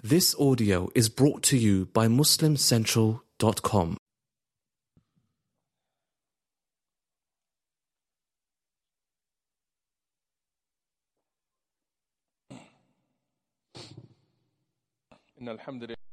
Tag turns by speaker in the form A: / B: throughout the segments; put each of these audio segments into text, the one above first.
A: This audio is brought to you by MuslimCentral.com.
B: إن الحمد لله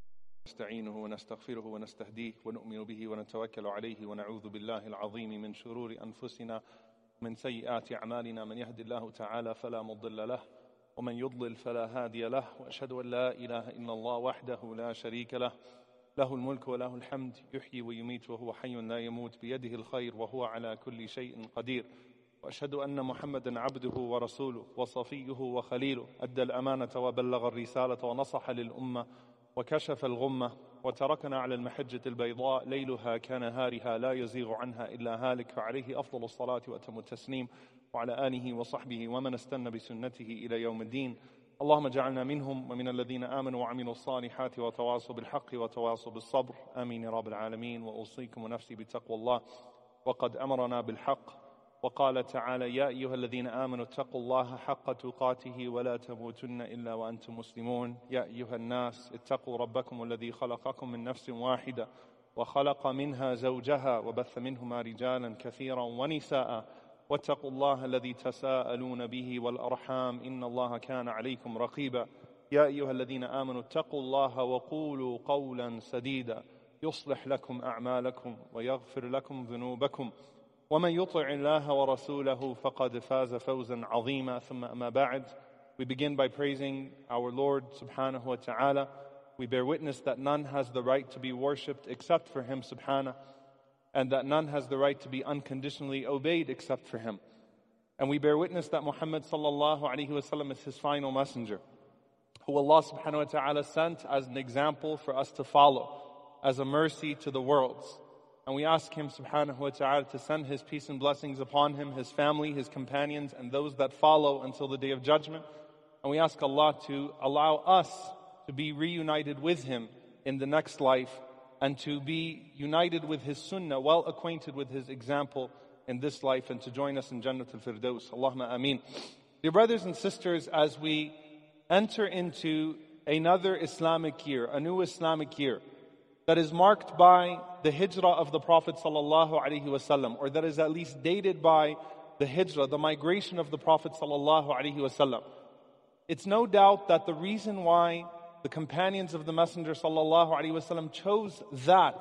B: نستعينه ونستغفره ونستهديه ونؤمن به ونتوكل عليه ونعوذ بالله العظيم من شرور أنفسنا من سيئات أعمالنا من يهد الله تعالى فلا مضل له ومن يضلل فلا هادي له وأشهد أن لا إله إلا الله وحده لا شريك له له الملك وله الحمد يحيي ويميت وهو حي لا يموت بيده الخير وهو على كل شيء قدير وأشهد أن محمدا عبده ورسوله وصفيه وخليله أدى الأمانة وبلغ الرسالة ونصح للأمة وكشف الغمة وتركنا على المحجة البيضاء ليلها كنهارها لا يزيغ عنها إلا هالك فعليه أفضل الصلاة وأتم التسليم وعلى آله وصحبه ومن استنى بسنته إلى يوم الدين. اللهم اجعلنا منهم ومن الذين آمنوا وعملوا الصالحات وتواصوا بالحق وتواصوا بالصبر آمين يا رب العالمين. وأوصيكم ونفسي بتقوى الله وقد أمرنا بالحق وقال تعالى يا أيها الذين آمنوا اتقوا الله حق تقاته ولا تموتن إلا وأنتم مسلمون. يا أيها الناس اتقوا ربكم الذي خلقكم من نفس واحدة وخلق منها زوجها وبث منهما رجالا كثيرا ونساء واتقوا الله الذي تساءلون به والأرحام إن الله كان عليكم رقيبا. يا أيها الذين آمنوا اتقوا الله وقولوا قولا سديدا يصلح لكم أعمالكم ويغفر لكم ذنوبكم ومن يطع الله ورسوله فقد فاز فوزا عظيما. ثم أما بعد, we begin by praising our Lord subhanahu wa ta'ala. We bear witness that none has the right to be worshipped except for Him subhanahu, and that none has the right to be unconditionally obeyed except for Him. And we bear witness that Muhammad sallallahu alaihi wasallam is His final messenger, who Allah subhanahu wa ta'ala sent as an example for us to follow, as a mercy to the worlds. And we ask Him subhanahu wa ta'ala to send His peace and blessings upon Him, His family, His companions, and those that follow until the Day of Judgment. And we ask Allah to allow us to be reunited with Him in the next life, and to be united with His sunnah, well acquainted with His example in this life, and to join us in Jannat al-Firdaus. Allahumma ameen. Dear brothers and sisters, as we enter into another Islamic year, a new Islamic year, that is marked by the hijrah of the Prophet sallallahu alaihi wasallam, or that is at least dated by the hijrah, the migration of the Prophet sallallahu alaihi wasallam. It's no doubt that the reason why the companions of the Messenger sallallahu alaihi wasallam chose that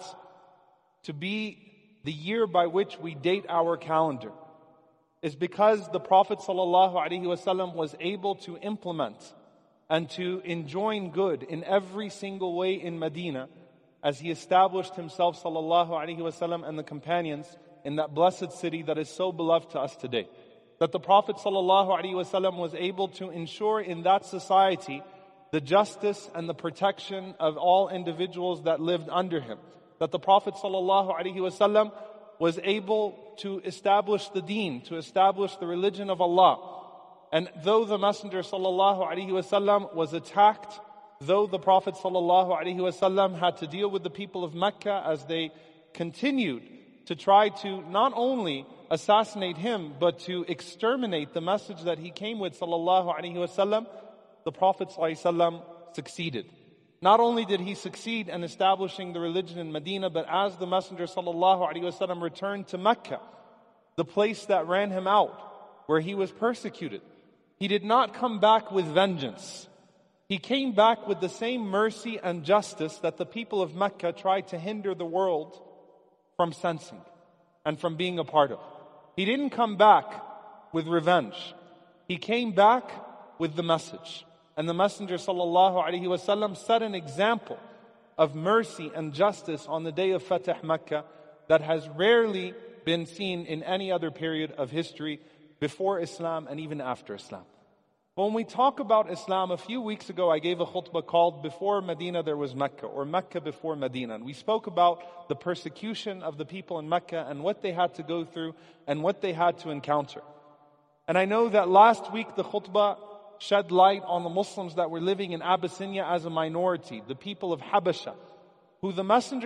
B: to be the year by which we date our calendar is because the Prophet sallallahu alaihi wasallam was able to implement and to enjoin good in every single way in Medina, as he established himself sallallahu alaihi wasallam and the companions in that blessed city that is so beloved to us today. That the Prophet sallallahu alaihi wasallam was able to ensure in that society the justice and the protection of all individuals that lived under him. That the Prophet sallallahu alaihi wasallam was able to establish the deen, to establish the religion of Allah. And though the Messenger sallallahu alaihi wasallam was attacked, though the Prophet ﷺ had to deal with the people of Mecca as they continued to try to not only assassinate him, but to exterminate the message that he came with ﷺ, the Prophet ﷺ succeeded. Not only did he succeed in establishing the religion in Medina, but as the Messenger ﷺ returned to Mecca, the place that ran him out, where he was persecuted, he did not come back with vengeance. He came back with the same mercy and justice that the people of Mecca tried to hinder the world from sensing and from being a part of. He didn't come back with revenge. He came back with the message. And the Messenger sallallahu alaihi wasallam set an example of mercy and justice on the day of Fatah Mecca that has rarely been seen in any other period of history before Islam and even after Islam. When we talk about Islam, a few weeks ago I gave a khutbah called Before Medina There Was Mecca, or Mecca Before Medina. And we spoke about the persecution of the people in Mecca and what they had to go through and what they had to encounter. And I know that last week the khutbah shed light on the Muslims that were living in Abyssinia as a minority, the people of Habasha, who the Messenger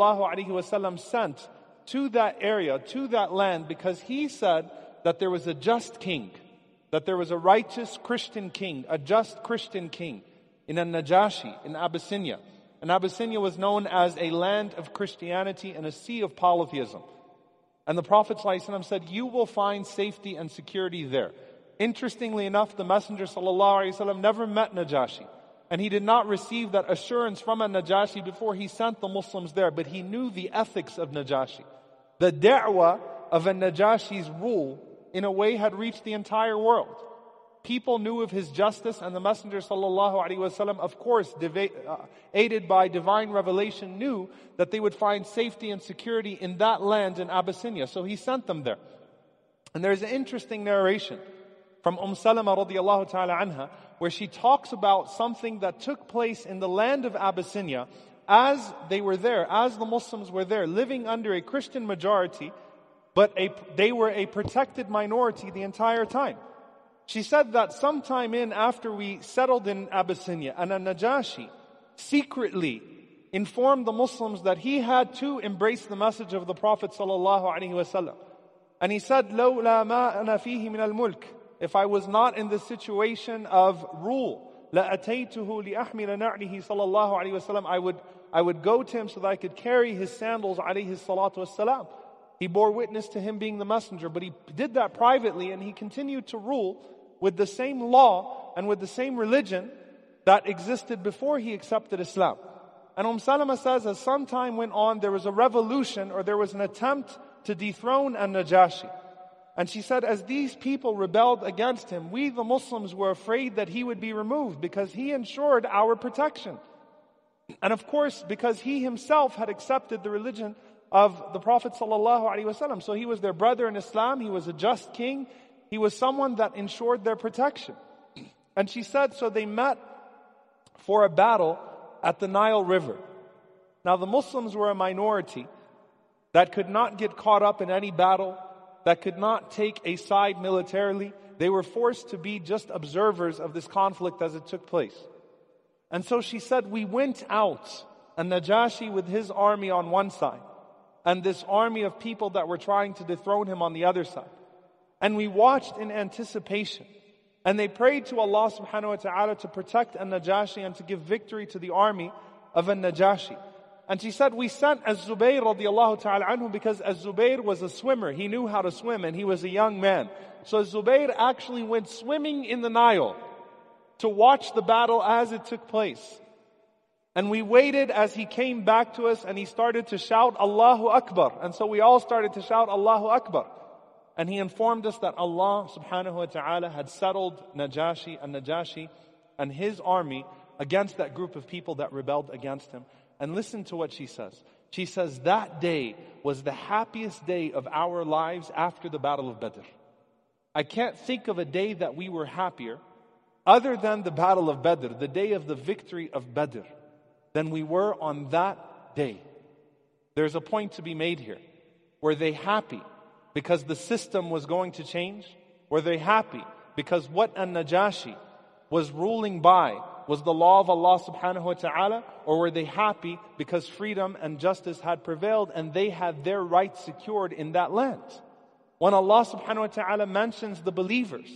B: ﷺ sent to that area, to that land, because he said that there was a just king, that there was a righteous Christian king, a just Christian king, in Najashi, in Abyssinia. And Abyssinia was known as a land of Christianity and a sea of polytheism. And the Prophet ﷺ said, you will find safety and security there. Interestingly enough, the Messenger ﷺ never met Najashi. And he did not receive that assurance from a Najashi before he sent the Muslims there. But he knew the ethics of Najashi. The da'wah of a Najashi's rule, in a way, had reached the entire world. People knew of his justice, and the Messenger ﷺ, of course, aided by divine revelation, knew that they would find safety and security in that land in Abyssinia. So he sent them there. And there's an interesting narration from Salama radiallahu ta'ala anha, where she talks about something that took place in the land of Abyssinia as they were there, as the Muslims were there, living under a Christian majority, but they were a protected minority the entire time. She said that sometime after we settled in Abyssinia, and Najashi secretly informed the Muslims that he had to embrace the message of the Prophet ﷺ. And he said, لَوْلَا مَا أَنَا فِيهِ مِنَ الْمُلْكِ, if I was not in the situation of rule, لَأَتَيْتُهُ لِأَحْمِلَ نَعْلِهِ صَلَى اللَّهُ عَلَيْهِ وَسَلَّمَ, I would go to him so that I could carry his sandals alayhi salatu wassalam. He bore witness to him being the messenger, but he did that privately, and he continued to rule with the same law and with the same religion that existed before he accepted Islam. And Salama says, as some time went on, there was a revolution, or there was an attempt to dethrone Najashi. And she said, as these people rebelled against him, we the Muslims were afraid that he would be removed because he ensured our protection. And of course, because he himself had accepted the religion of the Prophet ﷺ. So he was their brother in Islam, he was a just king, he was someone that ensured their protection. And she said, so they met for a battle at the Nile River. Now the Muslims were a minority that could not get caught up in any battle, that could not take a side militarily. They were forced to be just observers of this conflict as it took place. And so she said, we went out, and Najashi with his army on one side, and this army of people that were trying to dethrone him on the other side. And we watched in anticipation. And they prayed to Allah subhanahu wa ta'ala to protect Najashi and to give victory to the army of Najashi. And she said, we sent Az-Zubayr radiallahu ta'ala anhu because Az-Zubayr was a swimmer. He knew how to swim and he was a young man. So Az-Zubayr actually went swimming in the Nile to watch the battle as it took place. And we waited as he came back to us and he started to shout, Allahu Akbar. And so we all started to shout, Allahu Akbar. And he informed us that Allah subhanahu wa ta'ala had settled Najashi and his army against that group of people that rebelled against him. And listen to what she says. She says, that day was the happiest day of our lives after the Battle of Badr. I can't think of a day that we were happier other than the Battle of Badr, the day of the victory of Badr, than we were on that day. There's a point to be made here. Were they happy because the system was going to change? Were they happy because what Najashi was ruling by was the law of Allah subhanahu wa ta'ala? Or were they happy because freedom and justice had prevailed and they had their rights secured in that land? When Allah subhanahu wa ta'ala mentions the believers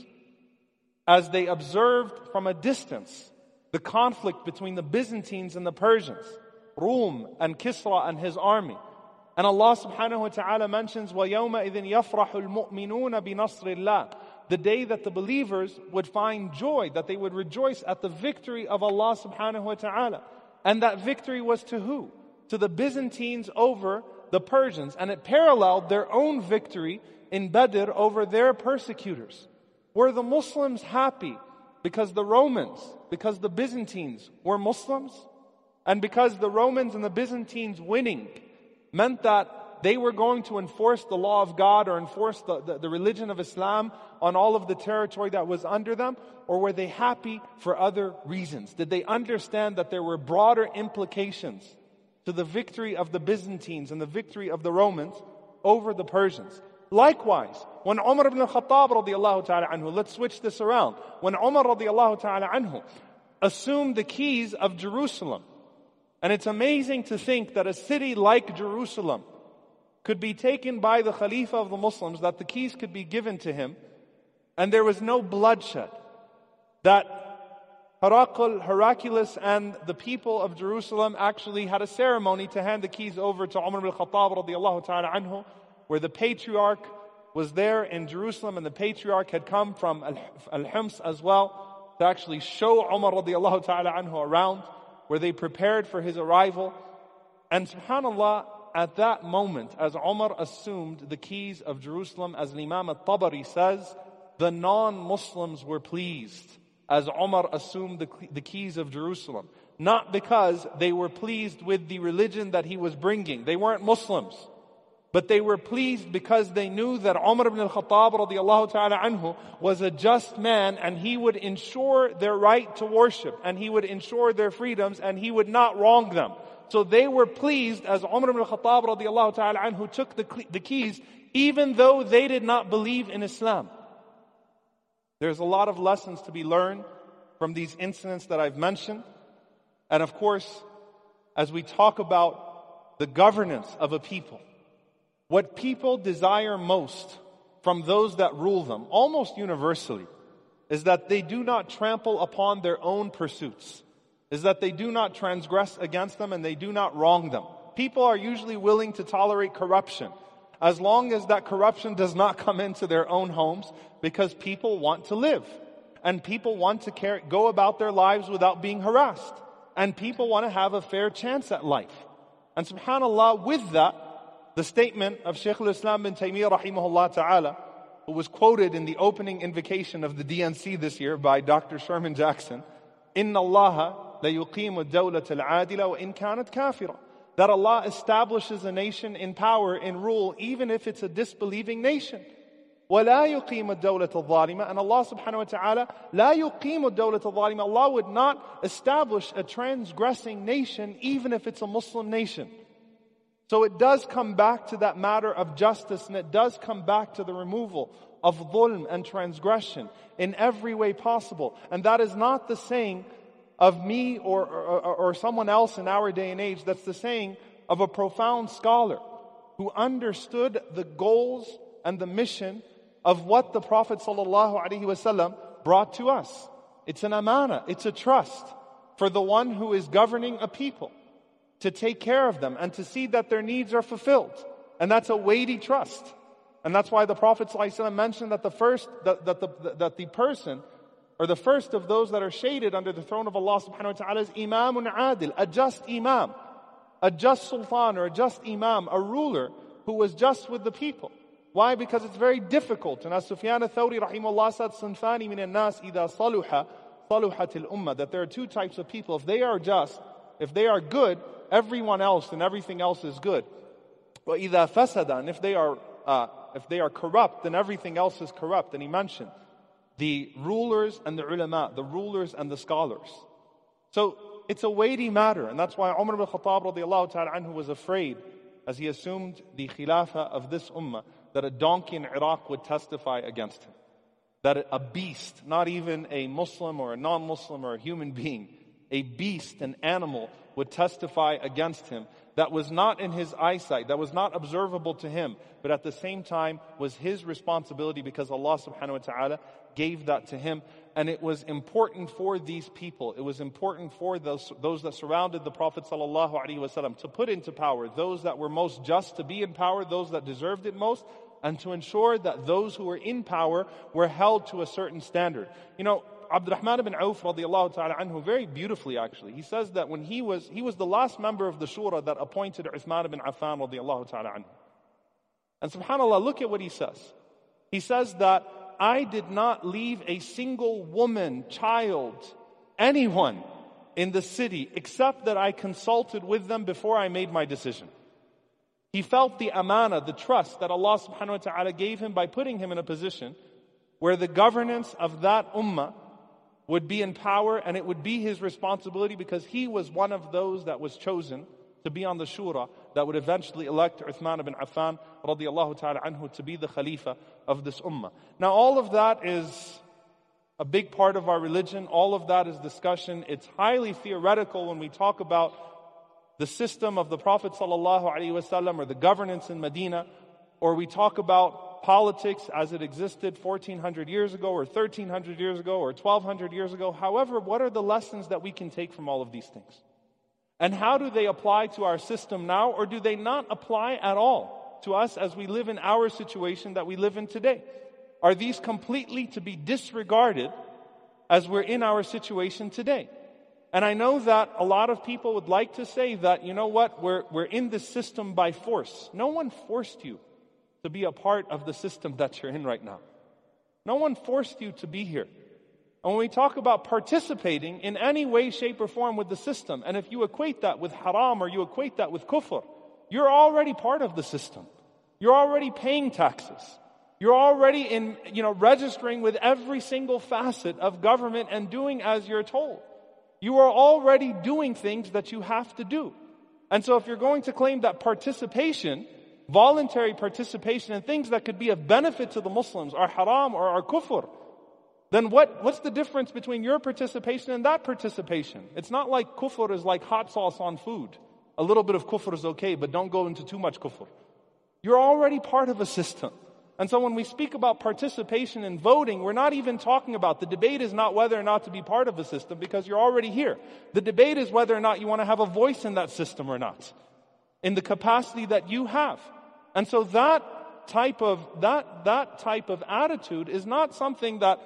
B: as they observed from a distance the conflict between the Byzantines and the Persians, Rum and Kisra and his army, and Allah subhanahu wa ta'ala mentions وَيَوْمَئِذٍ يَفْرَحُ الْمُؤْمِنُونَ بِنَصْرِ اللَّهِ, the day that the believers would find joy, that they would rejoice at the victory of Allah subhanahu wa ta'ala. And that victory was to who? To the Byzantines over the Persians. And it paralleled their own victory in Badr over their persecutors. Were the Muslims happy because the Romans, because the Byzantines were Muslims? And because the Romans and the Byzantines winning meant that they were going to enforce the law of God or enforce the religion of Islam on all of the territory that was under them? Or were they happy for other reasons? Did they understand that there were broader implications to the victory of the Byzantines and the victory of the Romans over the Persians? Likewise, when Umar ibn al-Khattab radiallahu ta'ala anhu, let's switch this around. When Umar radiallahu ta'ala anhu assumed the keys of Jerusalem, and it's amazing to think that a city like Jerusalem could be taken by the Khalifa of the Muslims, that the keys could be given to him, and there was no bloodshed. That Heraclius and the people of Jerusalem actually had a ceremony to hand the keys over to Umar ibn al-Khattab radiallahu ta'ala anhu, where the patriarch was there in Jerusalem, and the patriarch had come from Al-Hims as well to actually show Umar radiallahu ta'ala anhu around, where they prepared for his arrival. And subhanAllah, at that moment, as Umar assumed the keys of Jerusalem, as Imam al-Tabari says, the non-Muslims were pleased as Umar assumed the keys of Jerusalem. Not because they were pleased with the religion that he was bringing. They weren't Muslims. But they were pleased because they knew that Umar ibn al-Khattab radiallahu ta'ala anhu was a just man, and he would ensure their right to worship, and he would ensure their freedoms, and he would not wrong them. So they were pleased as Umar ibn al-Khattab radiallahu ta'ala anhu took the keys, even though they did not believe in Islam. There's a lot of lessons to be learned from these incidents that I've mentioned. And of course, as we talk about the governance of a people, what people desire most from those that rule them, almost universally, is that they do not trample upon their own pursuits, is that they do not transgress against them and they do not wrong them. People are usually willing to tolerate corruption, as long as that corruption does not come into their own homes, because people want to live. And people want to go about their lives without being harassed. And people want to have a fair chance at life. And subhanAllah, with that, the statement of Shaykh al-Islam bin Taymiyyah rahimahullah ta'ala, who was quoted in the opening invocation of the DNC this year by Dr. Sherman Jackson, إِنَّ اللَّهَ لَيُقِيمُ الدَّوْلَةَ الْعَادِلَةَ وَإِنْ كَانَتْ كَافِرًا. That Allah establishes a nation in power, in rule, even if it's a disbelieving nation. وَلَا يُقِيمُ الدَّوْلَةَ الظَّالِمَةَ. And Allah subhanahu wa ta'ala, لَا يُقِيمُ الدَّوْلَةَ الظَّالِمَةَ. Allah would not establish a transgressing nation, even if it's a Muslim nation. So it does come back to that matter of justice, and it does come back to the removal of dhulm and transgression in every way possible. And that is not the saying of me or someone else in our day and age. That's the saying of a profound scholar who understood the goals and the mission of what the Prophet ﷺ brought to us. It's an amana, it's a trust for the one who is governing a people, to take care of them and to see that their needs are fulfilled. And that's a weighty trust. And that's why the Prophet ﷺ mentioned that the person, or the first of those that are shaded under the throne of Allah subhanahu wa ta'ala, is Imamun Adil, a just Imam, a just Sultan or a just Imam, a ruler who was just with the people. Why? Because it's very difficult. And as Sufyan al-Thawri rahimahullah said, Sunfani min al-nas idha saluha, saluhat al-ummah, that there are two types of people. If they are just, if they are good, everyone else and everything else is good. But idha fasada, and if they are corrupt, then everything else is corrupt. And he mentioned the rulers and the ulama, the rulers and the scholars. So it's a weighty matter, and that's why Umar ibn Khattab radiallahu ta'ala anhu was afraid, as he assumed the khilafah of this ummah, that a donkey in Iraq would testify against him. That a beast, not even a Muslim or a non-Muslim or a human being, a beast, an animal, would testify against him. That was not in his eyesight, that was not observable to him, but at the same time was his responsibility, because Allah subhanahu wa ta'ala gave that to him. And it was important for these people, it was important for those that surrounded the Prophet sallallahu alaihi wasallam to put into power those that were most just to be in power, those that deserved it most, and to ensure that those who were in power were held to a certain standard. You know, Abdurrahman ibn Auf radiallahu ta'ala anhu, very beautifully actually, he says that when he was the last member of the Shura that appointed Uthman ibn Affan radiallahu ta'ala anhu. And subhanAllah, look at what he says. He says that I did not leave a single woman, child, anyone in the city except that I consulted with them before I made my decision. He felt the amana, the trust that Allah subhanahu wa ta'ala gave him by putting him in a position where the governance of that ummah would be in power, and it would be his responsibility, because he was one of those that was chosen to be on the shura that would eventually elect Uthman ibn Affan radiallahu ta'ala anhu to be the Khalifa of this ummah. Now all of that is a big part of our religion. All of that is discussion. It's highly theoretical when we talk about the system of the Prophet sallallahu alaihi wasallam, or the governance in Medina, or we talk about politics as it existed 1400 years ago or 1300 years ago or 1200 years ago. However, what are the lessons that we can take from all of these things? And how do they apply to our system now, or do they not apply at all to us as we live in our situation that we live in today? Are these completely to be disregarded as we're in our situation today? And I know that a lot of people would like to say that, you know what, we're in this system by force. No one forced you to be a part of the system that you're in right now. No one forced you to be here. And when we talk about participating in any way, shape, or form with the system, and if you equate that with haram or you equate that with kufr, you're already part of the system. You're already paying taxes. You're already registering with every single facet of government and doing as you're told. You are already doing things that you have to do. And so if you're going to claim that participation, voluntary participation in things that could be of benefit to the Muslims are haram or are kufr, then what's the difference between your participation and that participation? It's not like kufr is like hot sauce on food. A little bit of kufr is okay, but don't go into too much kufr. You're already part of a system. And so when we speak about participation in voting, we're not even talking about, the debate is not whether or not to be part of a system, because you're already here. The debate is whether or not you want to have a voice in that system or not, in the capacity that you have. And so that type of attitude is not something that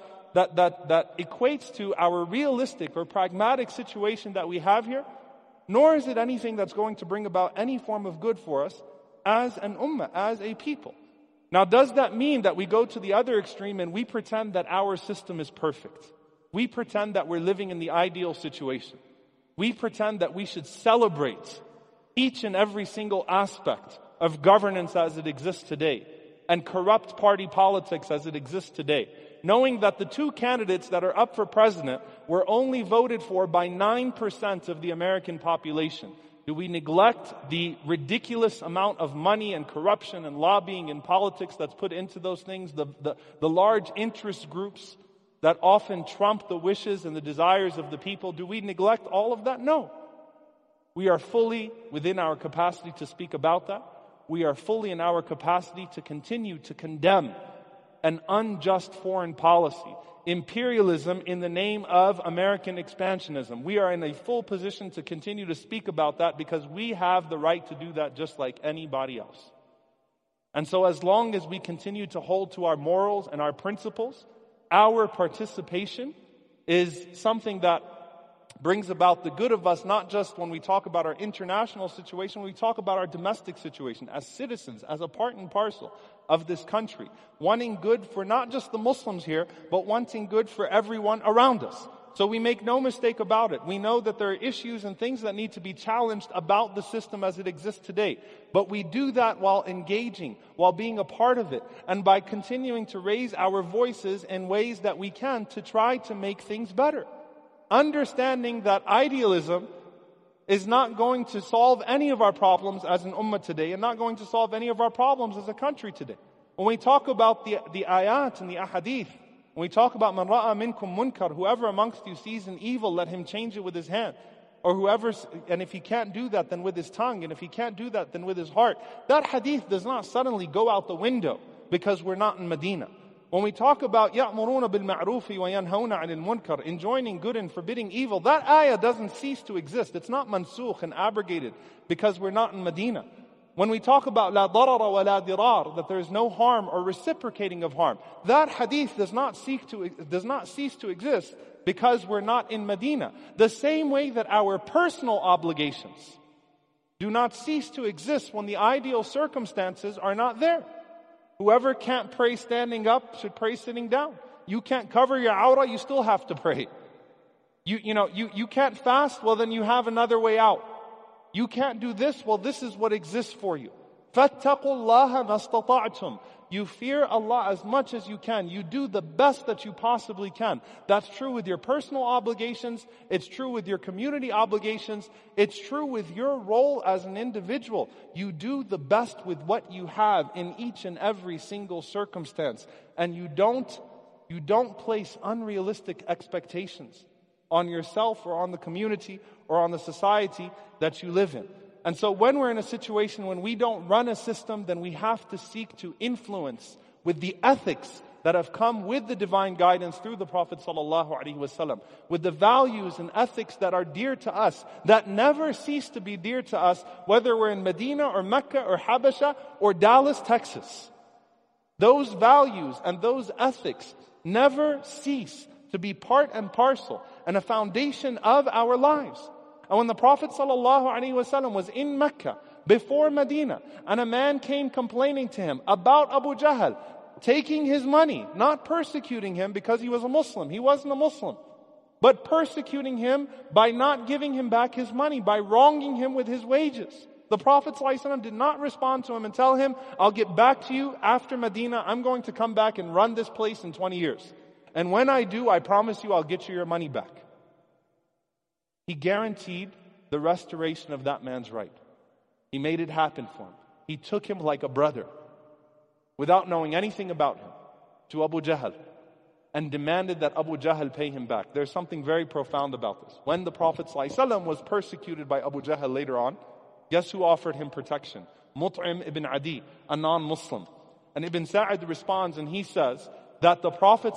B: equates to our realistic or pragmatic situation that we have here, nor is it anything that's going to bring about any form of good for us as an ummah, as a people. Now, does that mean that we go to the other extreme and we pretend that our system is perfect? We pretend that we're living in the ideal situation. We pretend that we should celebrate each and every single aspect of governance as it exists today and corrupt party politics as it exists today, knowing that the two candidates that are up for president were only voted for by 9% of the American population. Do we neglect the ridiculous amount of money and corruption and lobbying and politics that's put into those things, the large interest groups that often trump the wishes and the desires of the people? Do we neglect all of that? No. We are fully within our capacity to speak about that. We are fully in our capacity to continue to condemn an unjust foreign policy, imperialism in the name of American expansionism. We are in a full position to continue to speak about that because we have the right to do that just like anybody else. And so as long as we continue to hold to our morals and our principles, our participation is something that brings about the good of us, not just when we talk about our international situation, when we talk about our domestic situation as citizens, as a part and parcel of this country, wanting good for not just the Muslims here, but wanting good for everyone around us. So we make no mistake about it. We know that there are issues and things that need to be challenged about the system as it exists today. But we do that while engaging, while being a part of it, and by continuing to raise our voices in ways that we can to try to make things better. Understanding that idealism is not going to solve any of our problems as an ummah today, and not going to solve any of our problems as a country today. When we talk about the ayat and the ahadith, when we talk about man ra'a minkum munkar, whoever amongst you sees an evil, let him change it with his hand. Or whoever, and if he can't do that, then with his tongue. And if he can't do that, then with his heart. That hadith does not suddenly go out the window because we're not in Medina. When we talk about يَأْمُرُونَ بِالْمَعْرُوفِ وَيَنْهَوْنَ عَنِ الْمُنْكَرِ, enjoining good and forbidding evil, that ayah doesn't cease to exist. It's not mansukh and abrogated because we're not in Medina. When we talk about لَا ضَرَرَ وَلَا ضِرَارَ, that there is no harm or reciprocating of harm, that hadith does not cease to exist because we're not in Medina. The same way that our personal obligations do not cease to exist when the ideal circumstances are not there. Whoever can't pray standing up should pray sitting down. You can't cover your awrah, you still have to pray. You can't fast, well then you have another way out. You can't do this, well this is what exists for you. فَاتَّقُوا اللَّهَ مَا اسْتَطَعْتُمْ. You fear Allah as much as you can. You do the best that you possibly can. That's true with your personal obligations. It's true with your community obligations. It's true with your role as an individual. You do the best with what you have in each and every single circumstance. And you don't place unrealistic expectations on yourself or on the community or on the society that you live in. And so when we're in a situation when we don't run a system, then we have to seek to influence with the ethics that have come with the divine guidance through the Prophet ﷺ, with the values and ethics that are dear to us, that never cease to be dear to us, whether we're in Medina or Mecca or Habasha or Dallas, Texas. Those values and those ethics never cease to be part and parcel and a foundation of our lives. And when the Prophet ﷺ was in Mecca, before Medina, and a man came complaining to him about Abu Jahl, taking his money, not persecuting him because he was a Muslim. He wasn't a Muslim. But persecuting him by not giving him back his money, by wronging him with his wages. The Prophet ﷺ did not respond to him and tell him, I'll get back to you after Medina. I'm going to come back and run this place in 20 years. And when I do, I promise you I'll get you your money back. He guaranteed the restoration of that man's right. He made it happen for him. He took him like a brother, without knowing anything about him, to Abu Jahl, and demanded that Abu Jahl pay him back. There's something very profound about this. When the Prophet ﷺ was persecuted by Abu Jahl later on, guess who offered him protection? Mut'im ibn Adi, a non-Muslim. And Ibn Sa'id responds and he says that the Prophet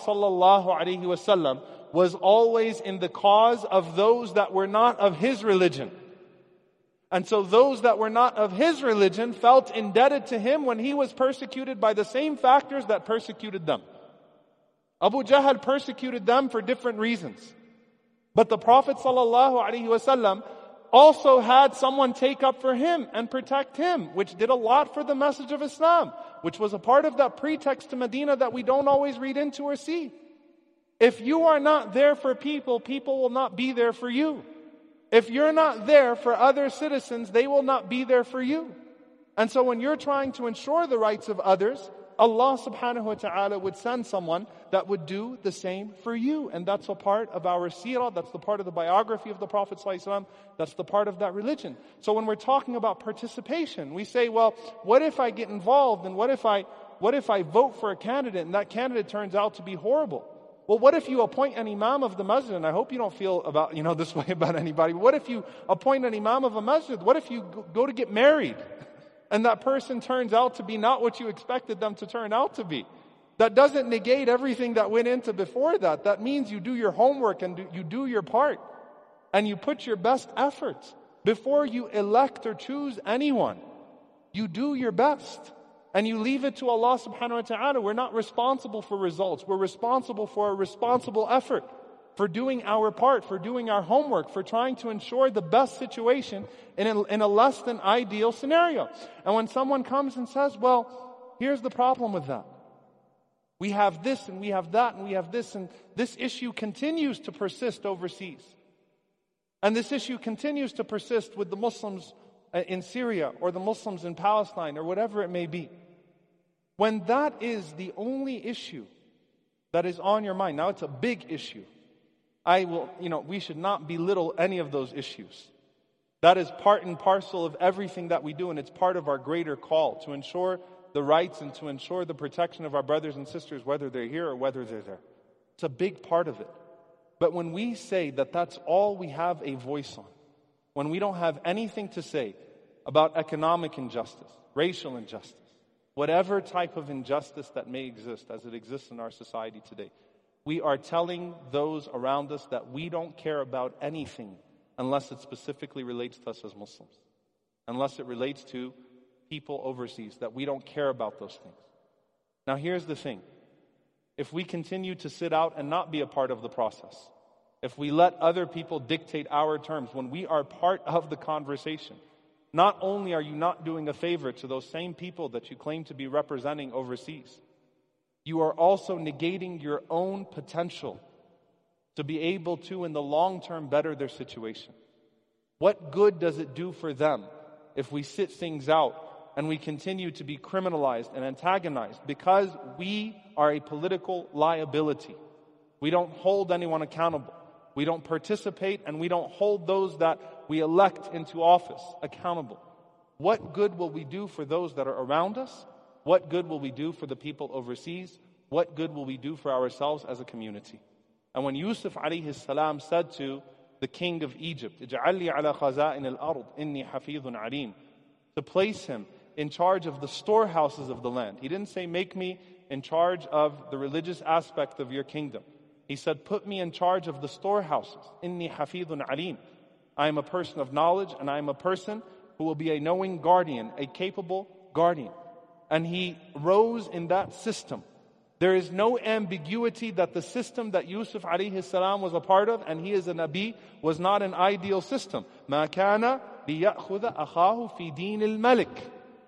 B: ﷺ was always in the cause of those that were not of his religion. And so those that were not of his religion felt indebted to him when he was persecuted by the same factors that persecuted them. Abu Jahl persecuted them for different reasons. But the Prophet ﷺ also had someone take up for him and protect him, which did a lot for the message of Islam, which was a part of that pretext to Medina that we don't always read into or see. If you are not there for people, people will not be there for you. If you're not there for other citizens, they will not be there for you. And so when you're trying to ensure the rights of others, Allah subhanahu wa ta'ala would send someone that would do the same for you. And that's a part of our seerah, that's the part of the biography of the Prophet ﷺ, that's the part of that religion. So when we're talking about participation, we say, well, what if I get involved and what if I vote for a candidate and that candidate turns out to be horrible? Well, what if you appoint an imam of the masjid? And I hope you don't feel about, this way about anybody. But what if you appoint an imam of a masjid? What if you go to get married and that person turns out to be not what you expected them to turn out to be? That doesn't negate everything that went into before that. That means you do your homework and you do your part. And you put your best efforts. Before you elect or choose anyone, you do your best. And you leave it to Allah subhanahu wa ta'ala. We're not responsible for results. We're responsible for a responsible effort, for doing our part, for doing our homework, for trying to ensure the best situation in a less than ideal scenario. And when someone comes and says, well, here's the problem with that. We have this and we have that and we have this, and this issue continues to persist overseas. And this issue continues to persist with the Muslims in Syria or the Muslims in Palestine or whatever it may be. When that is the only issue that is on your mind, now it's a big issue. We should not belittle any of those issues. That is part and parcel of everything that we do, and it's part of our greater call to ensure the rights and to ensure the protection of our brothers and sisters, whether they're here or whether they're there. It's a big part of it. But when we say that that's all we have a voice on, when we don't have anything to say about economic injustice, racial injustice, whatever type of injustice that may exist as it exists in our society today, we are telling those around us that we don't care about anything unless it specifically relates to us as Muslims. Unless it relates to people overseas, that we don't care about those things. Now here's the thing. If we continue to sit out and not be a part of the process, if we let other people dictate our terms when we are part of the conversation, not only are you not doing a favor to those same people that you claim to be representing overseas, you are also negating your own potential to be able to, in the long term, better their situation. What good does it do for them if we sit things out and we continue to be criminalized and antagonized because we are a political liability? We don't hold anyone accountable. We don't participate and we don't hold those that we elect into office accountable. What good will we do for those that are around us? What good will we do for the people overseas? What good will we do for ourselves as a community? And when Yusuf alayhi salam said to the king of Egypt, اجعل لي على خزائن الأرض إني حفيظ عليم, to place him in charge of the storehouses of the land. He didn't say, make me in charge of the religious aspect of your kingdom. He said, put me in charge of the storehouses. Inni hafidun alim. I am a person of knowledge, and I am a person who will be a knowing guardian, a capable guardian. And he rose in that system. There is no ambiguity that the system that Yusuf alayhi salam was a part of, and he is a Nabi, was not an ideal system. مَا كَانَ لِيَأْخُذَ أَخَاهُ فِي دِينِ الْمَلِكِ.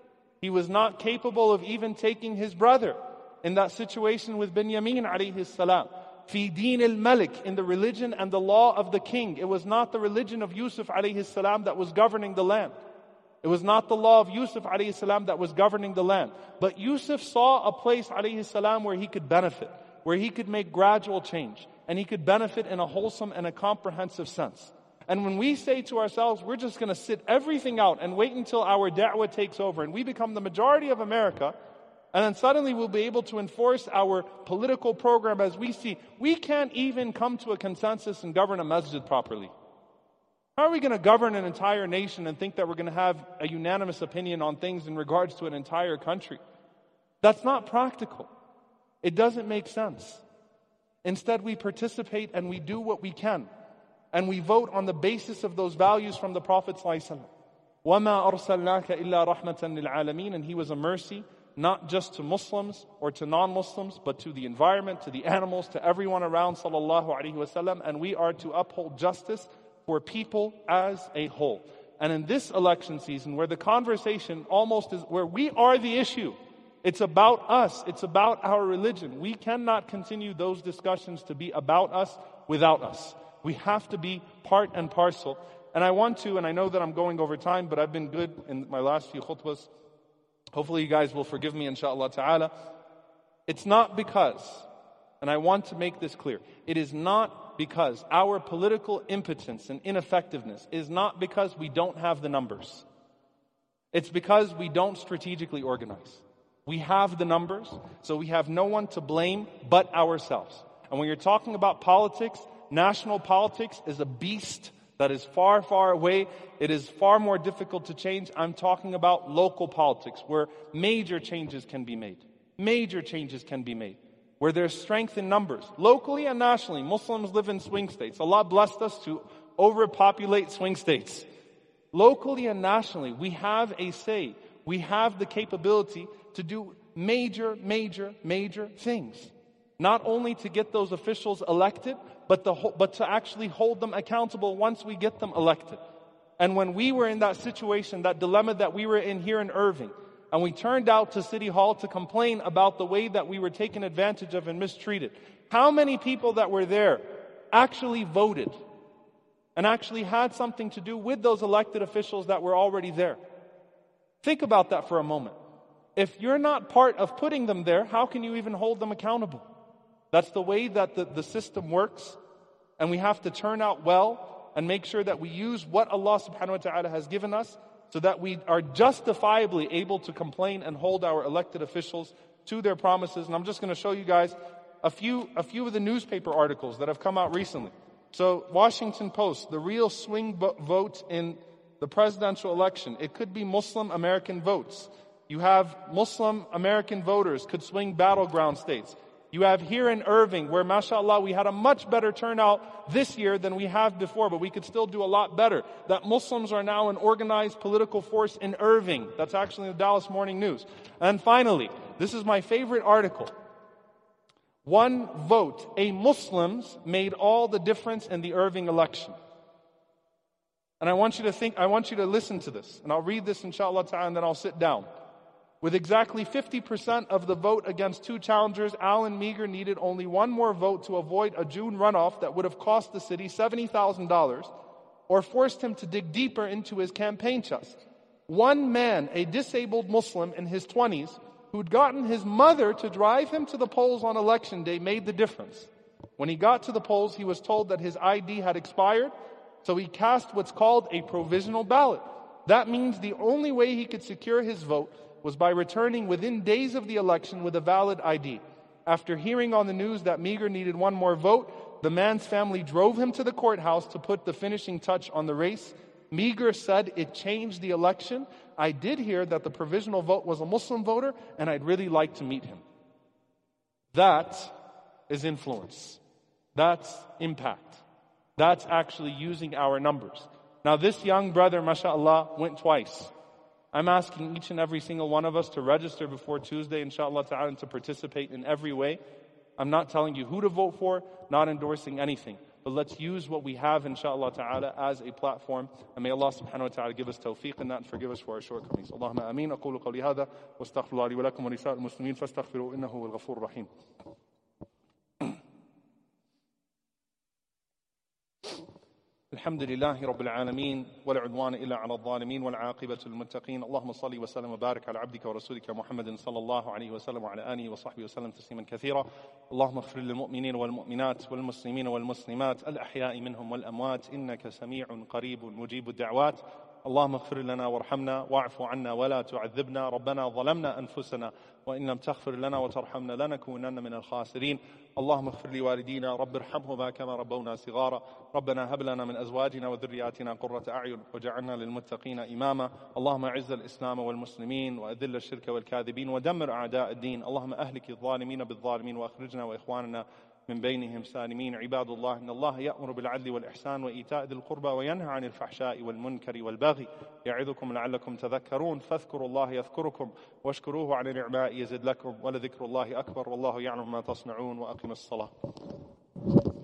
B: He was not capable of even taking his brother in that situation with Binyamin alayhi salam. Fi deen al-malik, in the religion and the law of the king. It was not the religion of Yusuf alayhi salam that was governing the land. It was not the law of Yusuf alayhi salam that was governing the land. But Yusuf saw a place alayhi salam where he could benefit, where he could make gradual change, and he could benefit in a wholesome and a comprehensive sense. And when we say to ourselves, we're just going to sit everything out and wait until our da'wah takes over and we become the majority of America, and then suddenly we'll be able to enforce our political program as we see. We can't even come to a consensus and govern a masjid properly. How are we going to govern an entire nation and think that we're going to have a unanimous opinion on things in regards to an entire country? That's not practical. It doesn't make sense. Instead, we participate and we do what we can. And we vote on the basis of those values from the Prophet ﷺ. وَمَا أَرْسَلْنَاكَ إِلَّا رَحْمَةً لِلْعَالَمِينَ. And he was a mercy, not just to Muslims or to non-Muslims, but to the environment, to the animals, to everyone around sallallahu alaihi wasallam. And we are to uphold justice for people as a whole. And in this election season, where the conversation almost is, where we are the issue, it's about us, it's about our religion. We cannot continue those discussions to be about us without us. We have to be part and parcel. And I want to, and I know that I'm going over time, but I've been good in my last few khutbahs. Hopefully you guys will forgive me, inshallah ta'ala. It's not because, and I want to make this clear, it is not because our political impotence and ineffectiveness is not because we don't have the numbers. It's because we don't strategically organize. We have the numbers, so we have no one to blame but ourselves. And when you're talking about politics, national politics is a beast that is far, far away. It is far more difficult to change. I'm talking about local politics, where major changes can be made. Major changes can be made. Where there's strength in numbers. Locally and nationally, Muslims live in swing states. Allah blessed us to overpopulate swing states. Locally and nationally, we have a say. We have the capability to do major, major, major things. Not only to get those officials elected, but to actually hold them accountable once we get them elected. And when we were in that situation, that dilemma that we were in here in Irving, and we turned out to City Hall to complain about the way that we were taken advantage of and mistreated, how many people that were there actually voted and actually had something to do with those elected officials that were already there? Think about that for a moment. If you're not part of putting them there, how can you even hold them accountable? That's the way that the system works, and we have to turn out well and make sure that we use what Allah subhanahu wa ta'ala has given us so that we are justifiably able to complain and hold our elected officials to their promises. And I'm just going to show you guys a few of the newspaper articles that have come out recently. So Washington Post, the real swing vote in the presidential election. It could be Muslim American votes. You have Muslim American voters could swing battleground states. You have here in Irving, where mashallah we had a much better turnout this year than we have before, but we could still do a lot better. That Muslims are now an organized political force in Irving. That's actually in the Dallas Morning News. And finally, this is my favorite article. One vote, a Muslims made all the difference in the Irving election. And I want you to listen to this. And I'll read this inshallah ta'ala and then I'll sit down. With exactly 50% of the vote against two challengers, Alan Meager needed only one more vote to avoid a June runoff that would have cost the city $70,000 or forced him to dig deeper into his campaign chest. One man, a disabled Muslim in his 20s, who'd gotten his mother to drive him to the polls on election day, made the difference. When he got to the polls, he was told that his ID had expired, so he cast what's called a provisional ballot. That means the only way he could secure his vote was by returning within days of the election with a valid ID. After hearing on the news that Meager needed one more vote, the man's family drove him to the courthouse to put the finishing touch on the race. Meager said, "It changed the election. I did hear that the provisional vote was a Muslim voter, and I'd really like to meet him." That is influence. That's impact. That's actually using our numbers. Now this young brother, mashallah, went twice. I'm asking each and every single one of us to register before Tuesday, inshallah ta'ala, and to participate in every way. I'm not telling you who to vote for, not endorsing anything. But let's use what we have, inshallah ta'ala, as a platform. And may Allah subhanahu wa ta'ala give us tawfiq in that and forgive us for our shortcomings. Allahumma ameen. Aqulu qawli hadha. Wa astaghfirullah li wa lakum wa lisa'il muslimin. Fastaghfiru innahu wal ghafur rahim. الحمد لله رب العالمين ولا عدوان إلا على الظالمين والعاقبة للمتقين اللهم صل وسلم وبارك على عبدك ورسولك محمد صلى الله عليه وسلم وعلى آله وصحبه وسلم تسليما كثيرا اللهم اغفر للمؤمنين والمؤمنات والمسلمين والمسلمات الأحياء منهم والأموات إنك سميع قريب مجيب الدعوات اللهم اغفر لنا وارحمنا واعف عنا ولا تعذبنا ربنا ظلمنا أنفسنا وإن لم تغفر لنا وترحمنا لنكونن من الخاسرين اللهم اغفر لوالدينا رب ارحمهما كما ربونا صغارا ربنا هب لنا من أزواجنا وذرياتنا قرة أعين واجعلنا للمتقين إماما اللهم أعز الإسلام والمسلمين وأذل الشرك والكاذبين ودمر أعداء الدين اللهم أهلك الظالمين بالظالمين وأخرجنا وإخواننا من بينهم سالمين عباد الله إن الله يأمر بالعدل والإحسان وإيتاء ذي القربى وينهى عن الفحشاء والمنكر والبغي يعظكم لعلكم تذكرون فاذكروا الله يذكركم واشكروه على نعمائه يزد لكم ولذكر الله أكبر والله يعلم ما تصنعون وأقم الصلاة